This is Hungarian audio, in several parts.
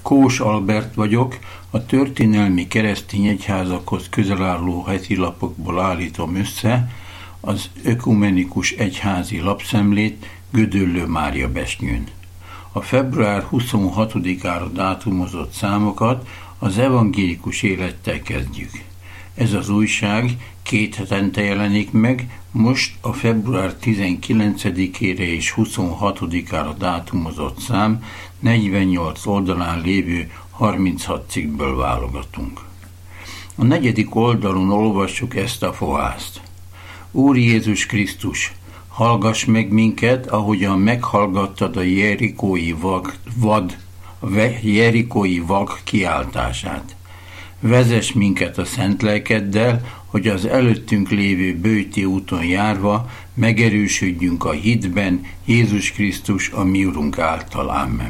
Kós Albert vagyok, a történelmi keresztény egyházakhoz közel álló hetilapokból állítom össze az ökumenikus egyházi lapszemlét Gödöllő Mária Besnyőn. A február 26-ára dátumozott számokat az evangélikus élettel kezdjük. Ez az újság 2 hetente jelenik meg, most a február 19-ére és 26-ára dátumozott szám 48 oldalán lévő 36 cikkből válogatunk. A 4. oldalon olvassuk ezt a fohászt. Úr Jézus Krisztus, hallgass meg minket, ahogyan meghallgattad a jerikói vak kiáltását. Vezess minket a szent lelkeddel, hogy az előttünk lévő böjti úton járva megerősödjünk a hitben Jézus Krisztus a mi Urunk által. Amen.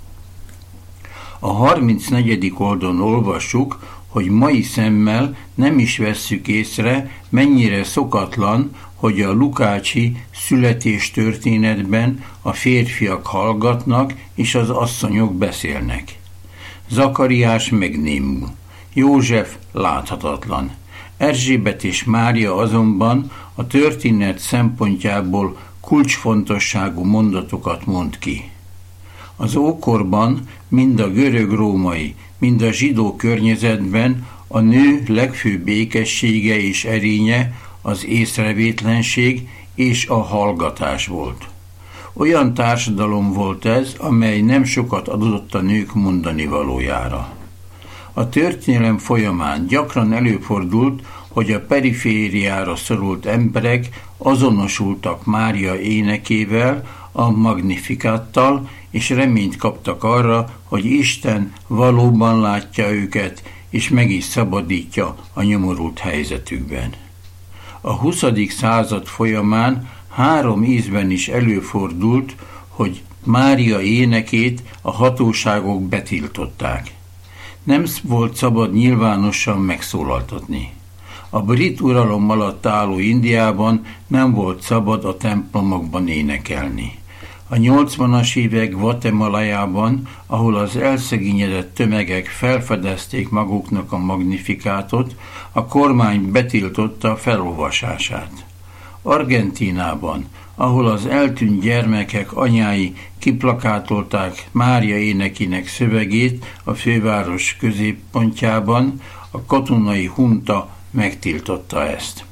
A 34. oldalon olvassuk, hogy mai szemmel nem is vesszük észre, mennyire szokatlan, hogy a lukácsi születéstörténetben a férfiak hallgatnak és az asszonyok beszélnek. Zakariás megnémul, József láthatatlan. Erzsébet és Mária azonban a történet szempontjából kulcsfontosságú mondatokat mond ki. Az ókorban mind a görög-római, mind a zsidó környezetben a nő legfőbb ékessége és erénye az észrevétlenség és a hallgatás volt. Olyan társadalom volt ez, amely nem sokat adott a nők mondani valójára. A történelem folyamán gyakran előfordult, hogy a perifériára szorult emberek azonosultak Mária énekével, a Magnificattal, és reményt kaptak arra, hogy Isten valóban látja őket, és meg is szabadítja a nyomorult helyzetükben. A 20. század folyamán 3 ízben is előfordult, hogy Mária énekét a hatóságok betiltották. Nem volt szabad nyilvánosan megszólaltatni. A brit uralom alatt álló Indiában nem volt szabad a templomokban énekelni. A 80-as évek Guatemalajában, ahol az elszegényedett tömegek felfedezték maguknak a Magnifikátot, a kormány betiltotta felolvasását. Argentínában, ahol az eltűnt gyermekek anyái kiplakátolták Mária énekének szövegét a főváros középpontjában, a katonai hunta megtiltotta ezt.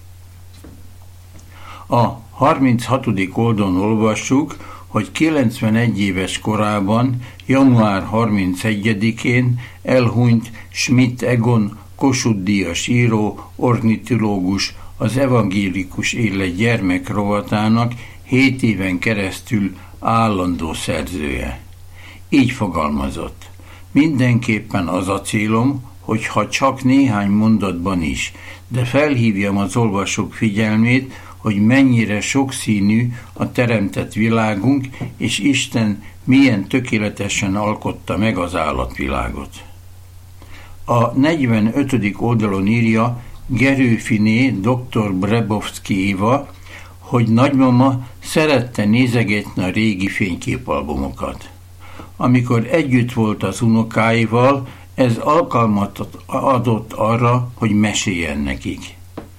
A 36. oldalon olvassuk, hogy 91 éves korában, január 31-én elhunyt Schmidt Egon, Kossuth-díjas író, ornitológus, az evangélikus élet gyermekrovatának 7 éven keresztül állandó szerzője. Így fogalmazott: mindenképpen az a célom, hogy ha csak néhány mondatban is, de felhívjam az olvasók figyelmét, hogy mennyire sokszínű a teremtett világunk, és Isten milyen tökéletesen alkotta meg az állatvilágot. A 45. oldalon írja Gerőfiné dr. Brebowski Éva, hogy nagymama szerette nézegetni a régi fényképalbumokat. Amikor együtt volt az unokáival, ez alkalmat adott arra, hogy meséljen nekik.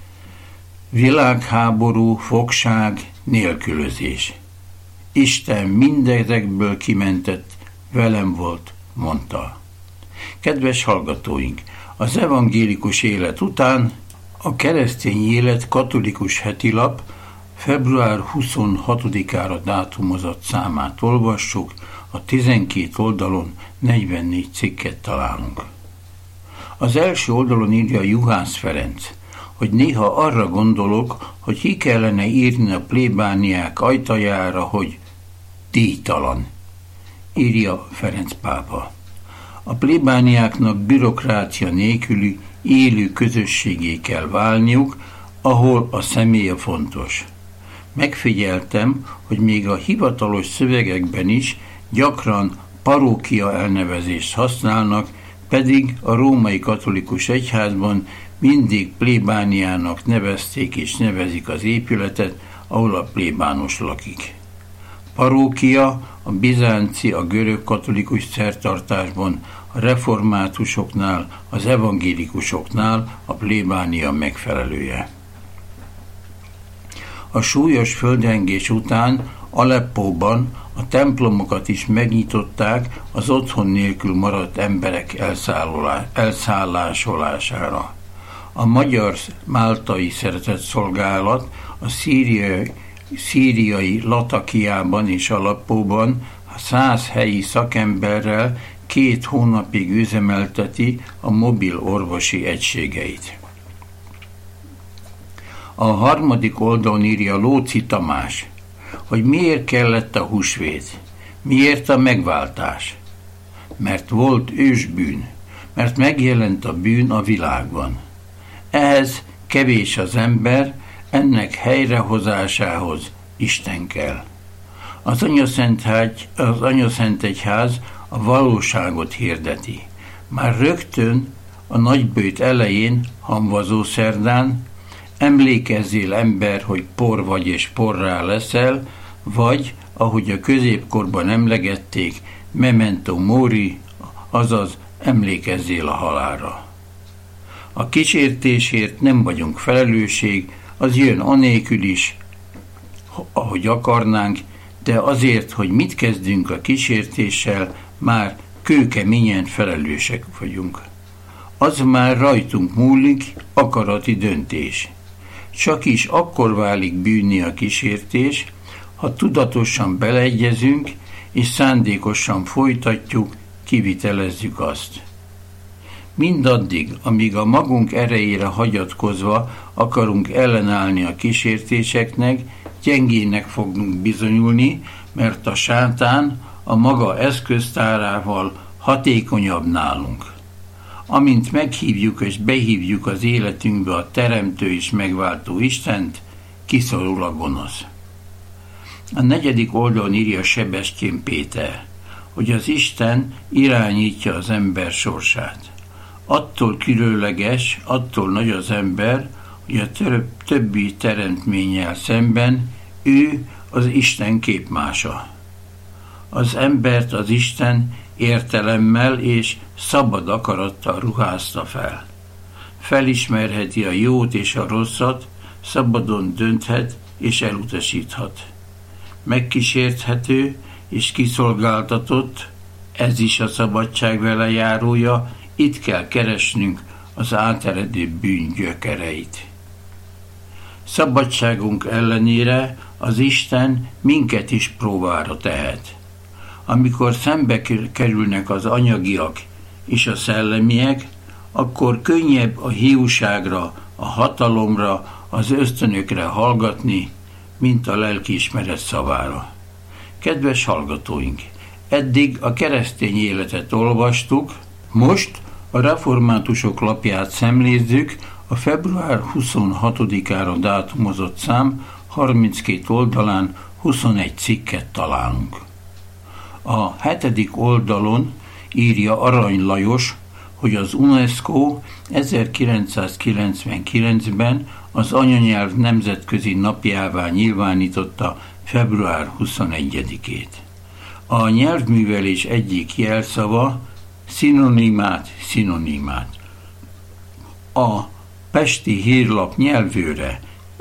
Világháború, fogság, nélkülözés. Isten mindezekből kimentett, velem volt, mondta. Kedves hallgatóink, az evangélikus élet után a keresztény élet katolikus hetilap február 26-ára dátumozott számát olvassuk, a 12 oldalon 44 cikket találunk. Az első oldalon írja Juhász Ferenc, hogy néha arra gondolok, hogy ki kellene írni a plébániák ajtajára, hogy díjtalan, írja Ferenc pápa. A plébániáknak bürokrácia nélküli élő közösségé kell válniuk, ahol a személye fontos. Megfigyeltem, hogy még a hivatalos szövegekben is gyakran parókia elnevezést használnak, pedig a római katolikus egyházban mindig plébániának nevezték és nevezik az épületet, ahol a plébános lakik. parókia a bizánci, a görög katolikus szertartásban, a reformátusoknál, az evangélikusoknál a plébánia megfelelője. A súlyos földrengés után Aleppóban a templomokat is megnyitották az otthon nélkül maradt emberek elszállásolására. A magyar máltai szeretetszolgálat a szíriai Latakiában és Aleppóban 100 helyi szakemberrel 2 hónapig üzemelteti a mobil orvosi egységeit. A harmadik oldalon írja Lóczy Tamás, hogy miért kellett a húsvét, miért a megváltás. Mert volt ősbűn, mert megjelent a bűn a világban. Ehhez kevés az ember, ennek helyrehozásához Isten kell. Az Anyaszentegyház a valóságot hirdeti. Már rögtön a nagyböjt elején, hamvazószerdán, emlékezzél ember, hogy por vagy és porrá leszel, vagy, ahogy a középkorban emlegették, memento mori, azaz emlékezzél a halálra. A kísértésért nem vagyunk felelősség, az jön anélkül is, ahogy akarnánk, de azért, hogy mit kezdünk a kísértéssel, már kőkeményen felelősek vagyunk. Az már rajtunk múlik, akarati döntés. Csak is akkor válik bűnné a kísértés, ha tudatosan beleegyezünk, és szándékosan folytatjuk, kivitelezzük azt. Mindaddig, amíg a magunk erejére hagyatkozva akarunk ellenállni a kísértéseknek, gyengének fogunk bizonyulni, mert a sátán a maga eszköztárával hatékonyabb nálunk. Amint meghívjuk és behívjuk az életünkbe a teremtő és megváltó Istent, kiszorul a gonosz. A 4. oldalon írja Sebestyén Péter, hogy az Isten irányítja az ember sorsát. Attól különleges, attól nagy az ember, hogy a többi teremtménnyel szemben ő az Isten képmása. Az embert az Isten értelemmel és szabad akarattal ruházta fel. Felismerheti a jót és a rosszat, szabadon dönthet és elutasíthat. Megkísérthető és kiszolgáltatott, ez is a szabadság vele járója, itt kell keresnünk az áteredő bűn gyökereit. Szabadságunk ellenére az Isten minket is próbára tehet. Amikor szembe kerülnek az anyagiak és a szellemiek, akkor könnyebb a hiúságra, a hatalomra, az ösztönökre hallgatni, mint a lelkiismeret szavára. Kedves hallgatóink, eddig a keresztény életet olvastuk, most a reformátusok lapját szemlézzük, a február 26-ára dátumozott szám 32 oldalán 21 cikket találunk. A 7. oldalon írja Arany Lajos, hogy az UNESCO 1999-ben az anyanyelv nemzetközi napjává nyilvánította február 21-ét. A nyelvművelés egyik jelszava szinonimát. A Pesti Hírlap nyelvőre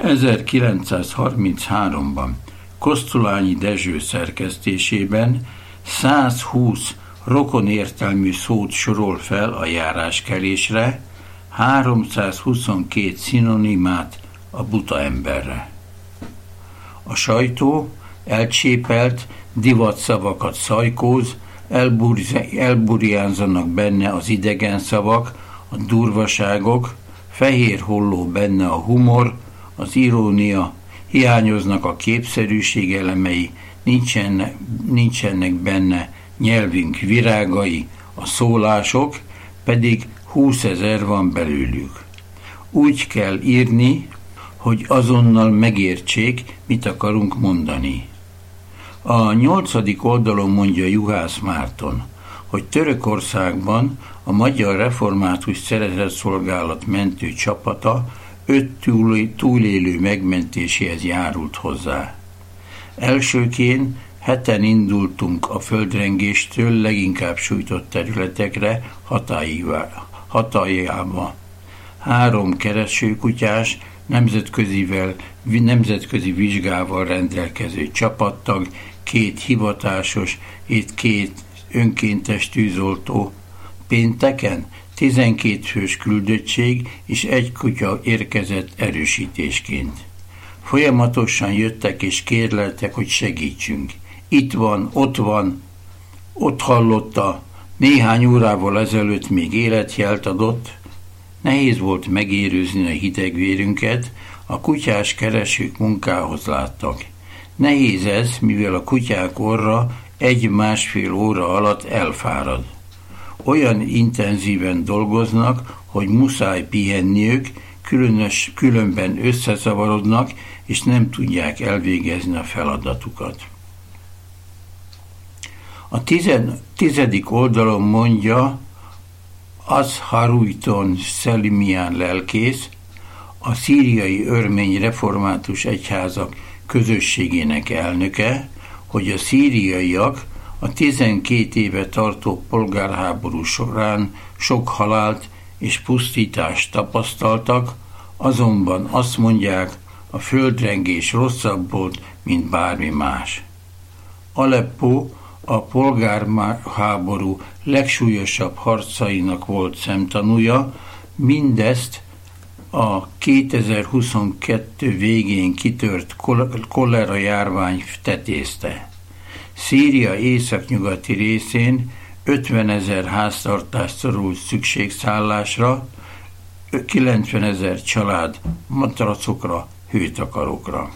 1933-ban Kosztolányi Dezső szerkesztésében 120 rokonértelmű szót sorol fel a járáskelésre, 322 szinonimát a buta emberre. A sajtó elcsépelt divatszavakat szajkóz, elburjánzanak benne az idegen szavak, a durvaságok, fehér holló benne a humor, az irónia, hiányoznak a képszerűség elemei, nincsenek benne nyelvünk virágai, a szólások, pedig 20 000 van belőlük. Úgy kell írni, hogy azonnal megértsék, mit akarunk mondani. A 8. oldalon mondja Juhász Márton, hogy Törökországban a Magyar Református Szeretetszolgálat mentő csapata 5 túlélő megmentéséhez járult hozzá. Elsőként Heten indultunk a földrengéstől leginkább sújtott területekre Hatajába. 3 keresőkutyás, nemzetközi vizsgával rendelkező csapattag, 2 hivatásos és 2 önkéntes tűzoltó. Pénteken 12 fős küldöttség és 1 kutya érkezett erősítésként. Folyamatosan jöttek és kérleltek, hogy segítsünk. Itt van, ott hallotta, néhány órával ezelőtt még életjelt adott. Nehéz volt megérőzni a hidegvérünket, a kutyás keresők munkához láttak. Nehéz ez, mivel a kutyák orra 1-1,5 óra alatt elfárad. Olyan intenzíven dolgoznak, hogy muszáj pihenniük, különben összezavarodnak, és nem tudják elvégezni a feladatukat. A 10. oldalon mondja Azharujton Szelimián lelkész, a szíriai örmény református egyházak közösségének elnöke, hogy a szíriaiak a 12 éve tartó polgárháború során sok halált és pusztítást tapasztaltak, azonban azt mondják, a földrengés rosszabb volt, mint bármi más. Aleppo a polgárháború legsúlyosabb harcainak volt szemtanúja, mindezt a 2022 végén kitört kolera járvány tetézte. Szíria északnyugati részén 50 000 háztartás szorult szükségszállásra, 90 000 család matracokra, hőtakarókra.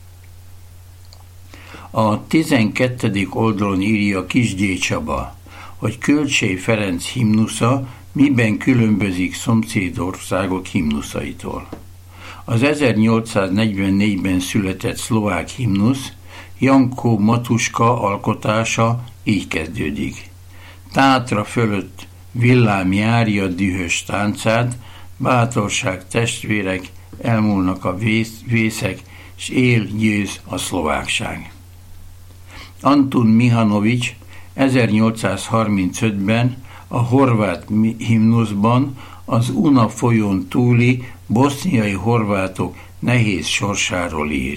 A 12. oldalon írja Kisgyély Csaba, hogy Kölcsey Ferenc himnusza miben különbözik szomszédországok himnuszaitól. Az 1844-ben született szlovák himnusz Janko Matuska alkotása így kezdődik. Tátra fölött villám járja dühös táncát, bátorság testvérek, elmúlnak a vészek, s él győz a szlovákság. Antun Mihanovics 1835-ben a horvát himnuszban az Una folyón túli boszniai horvátok nehéz sorsáról ír.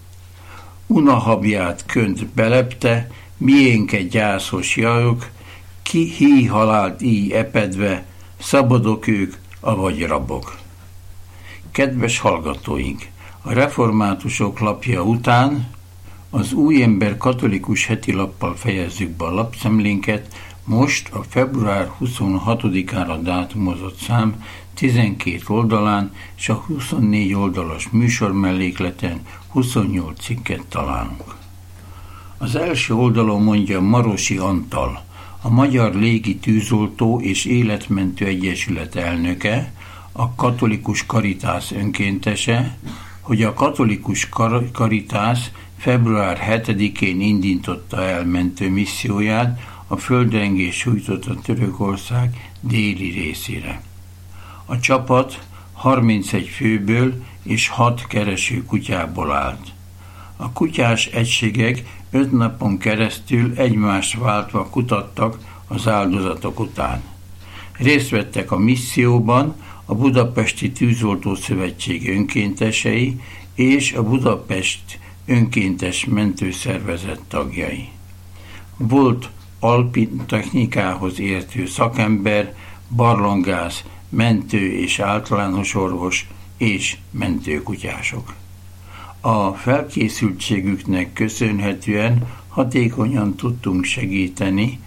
Unahabját könt belepte, miénke gyászos jajok, ki hí halált így epedve, szabadok ők, avagy rabok. Kedves hallgatóink! A reformátusok lapja után az Új Ember katolikus heti lappal fejezzük be a lapszemlénket, most a február 26-ára dátumozott szám 12 oldalán és a 24 oldalas műsormellékleten 28 cikket találunk. Az első oldalon mondja Marosi Antal, a Magyar Légi Tűzoltó és Életmentő Egyesület elnöke, a Katolikus Karitász önkéntese, hogy a Katolikus Karitász február 7-én indította el mentő misszióját a földrengés sújtotta Törökország déli részére. A csapat 31 főből és 6 kereső kutyából állt. A kutyás egységek 5 napon keresztül egymást váltva kutattak az áldozatok után. Részt vettek a misszióban a Budapesti Tűzoltó Szövetség önkéntesei és a Budapest önkéntes mentőszervezet tagjai. Volt alpin technikához értő szakember, barlangász, mentő és általános orvos és mentőkutyások. A felkészültségüknek köszönhetően hatékonyan tudtunk segíteni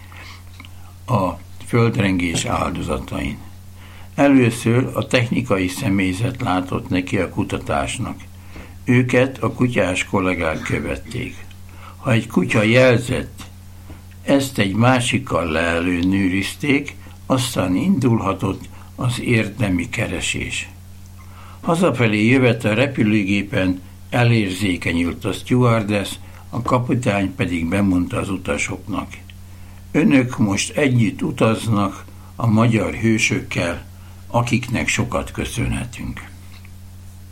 a földrengés áldozatain. Először a technikai személyzet látott neki a kutatásnak. Őket a kutyás kollégák követték. Ha egy kutya jelzett, ezt egy másikkal leelőnőrizték, aztán indulhatott az érdemi keresés. Hazafelé jövet a repülőgépen elérzékenyült a stewardess, a kapitány pedig bemondta az utasoknak. Önök most együtt utaznak a magyar hősökkel, akiknek sokat köszönhetünk.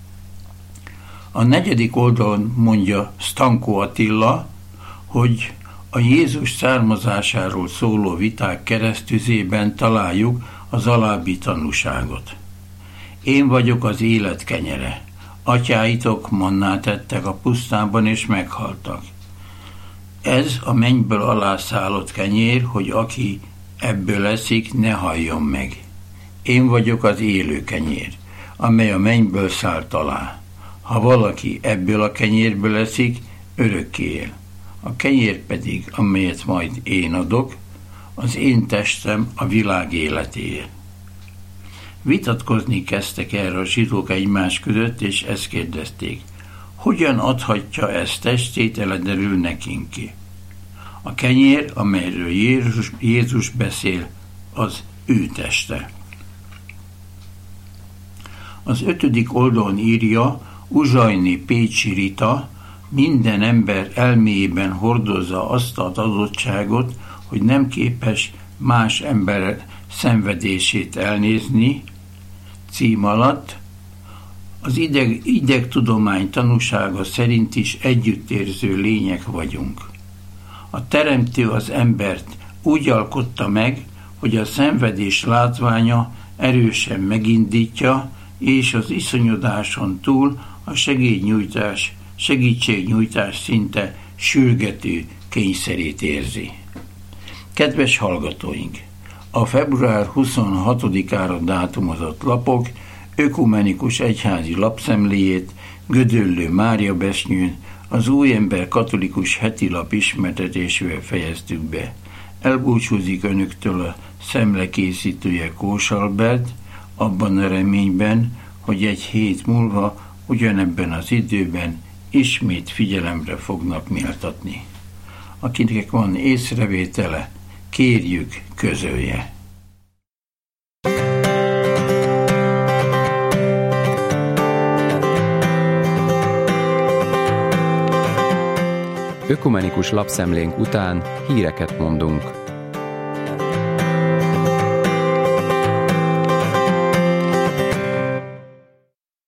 A 4. oldalon mondja Stanko Attila, hogy A Jézus származásáról szóló viták keresztüzében találjuk az alábbi tanúságot. Én vagyok az élet kenyere. Atyáitok mannát ettek a pusztában és meghaltak. Ez a mennyből alászállott kenyér, hogy aki ebből eszik, ne halljon meg. Én vagyok az élő kenyér, amely a mennyből szállt alá. Ha valaki ebből a kenyérből eszik, örökké él. A kenyér pedig, amelyet majd én adok, az én testem a világ életéért. Vitatkozni kezdtek erre a zsidók egymás között, és ezt kérdezték. Hogyan adhatja ezt testét eledelül nekünk ki? A kenyér, amelyről Jézus beszél, az ő teste. Az 5. oldalon írja Uzsajné Pécsi Rita, minden ember elméjében hordozza azt az adottságot, hogy nem képes más ember szenvedését elnézni, cím alatt az idegtudomány tanúsága szerint is együttérző lények vagyunk. A Teremtő az embert úgy alkotta meg, hogy a szenvedés látványa erősen megindítja, és az iszonyodáson túl a segítségnyújtás szinte sürgető kényszerét érzi. Kedves hallgatóink! A február 26-ára dátumozott lapok ökumenikus egyházi lapszemléjét Gödöllő Mária Besnyőn az Újember katolikus heti lap ismertetésével fejeztük be. Elbúcsúzik önöktől a szemle készítője Kós Albert, abban a reményben, hogy egy hét múlva ugyanebben az időben ismét figyelemre fognak méltatni. Akinek van észrevétele, kérjük, közölje. Ökumenikus lapszemlénk után híreket mondunk.